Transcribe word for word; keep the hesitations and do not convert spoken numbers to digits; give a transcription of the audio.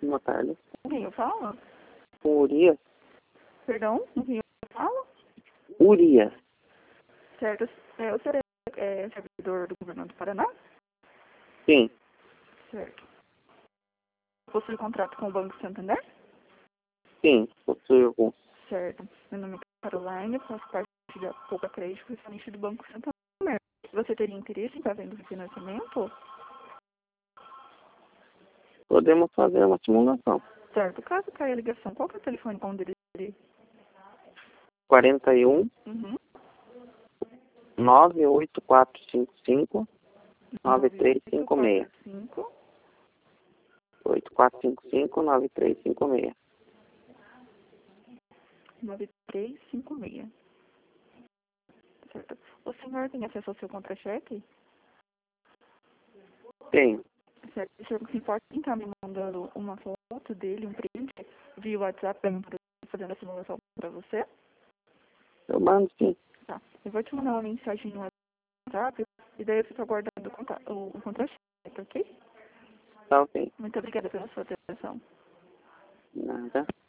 Boa tarde. Com quem eu falo? Com Urias? Perdão, com quem eu falo? Urias. Certo. É, o senhor é, é servidor do governo do Paraná? Sim. Certo. Possui contrato com o Banco Santander? Sim, possui algum. Certo. Meu nome é Caroline, faço parte da Poupa Crédito, principalmente do Banco Santander. Você teria interesse em estar vendo o financiamento? Podemos fazer uma simulação. Certo. Caso caia a ligação, qual que é o telefone com o dele? quarenta e um, Uhum. nove oito quatro cinco cinco, nove três cinco seis. cinco oito quatro cinco cinco, nove três cinco seis. nove três cinco seis. Certo. O senhor tem acesso ao seu contra-cheque? Tenho. Certo. O senhor se importa em estar me mandando uma foto dele, um print, via WhatsApp para mim poder fazendo a simulação para você? Eu mando sim. Tá. Eu vou te mandar uma mensagem no WhatsApp e daí eu fico aguardando o, conta- o, o contra-cheque, ok? Tá ok. Muito obrigada pela sua atenção. Nada.